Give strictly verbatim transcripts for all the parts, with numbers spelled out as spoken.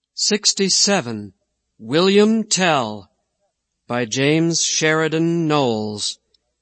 sixty-seven. William Tell by James Sheridan Knowles.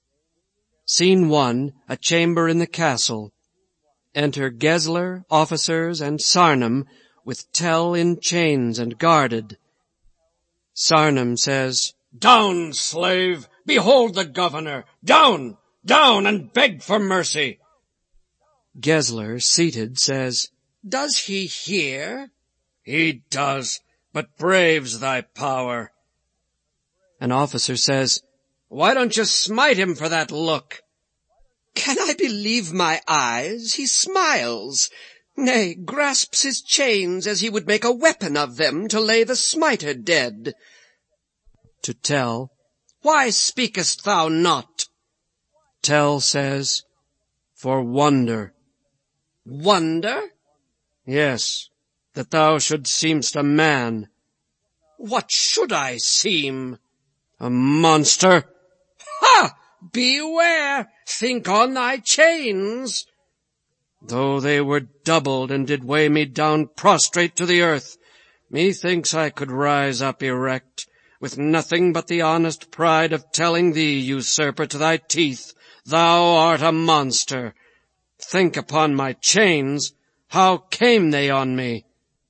Scene one, a chamber in the castle. Enter Gessler, officers, and Sarnum, with Tell in chains and guarded. Sarnum says, "Down, slave! Behold the governor! Down! Down, and beg for mercy!" Gessler, seated, says, "Does he hear?" "He does, but braves thy power." An officer says, "Why don't you smite him for that look?" "Can I believe my eyes? He smiles, nay, grasps his chains as he would make a weapon of them to lay the smiter dead." To Tell, "Why speakest thou not?" Tell says, "For wonder." "Wonder?" "Yes, that thou shouldst seemst a man." "What should I seem?" "A monster." "Ha! Beware! Think on thy chains." "Though they were doubled and did weigh me down prostrate to the earth, methinks I could rise up erect, with nothing but the honest pride of telling thee, usurper, to thy teeth, thou art a monster. Think upon my chains. How came they on me?"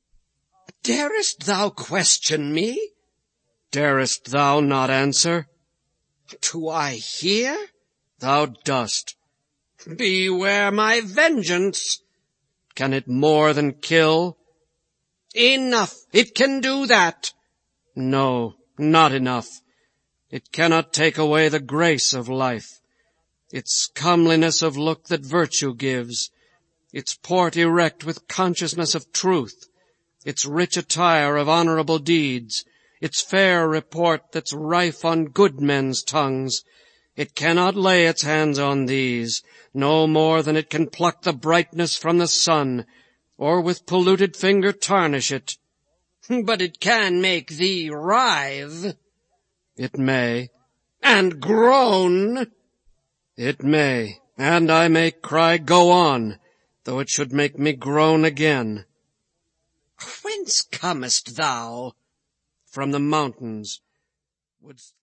"Darest thou question me?" "Darest thou not answer?" "Do I hear?" "Thou dost." "Beware my vengeance." "Can it more than kill?" "Enough, it can do that." "No, not enough. It cannot take away the grace of life, its comeliness of look that virtue gives, its port erect with consciousness of truth, its rich attire of honorable deeds, its fair report that's rife on good men's tongues. It cannot lay its hands on these, no more than it can pluck the brightness from the sun, or with polluted finger tarnish it." "But it can make thee writhe." "It may." "And groan." "It may, and I may cry, 'Go on,' though it should make me groan again." "Whence comest thou?" "From the mountains. Wouldst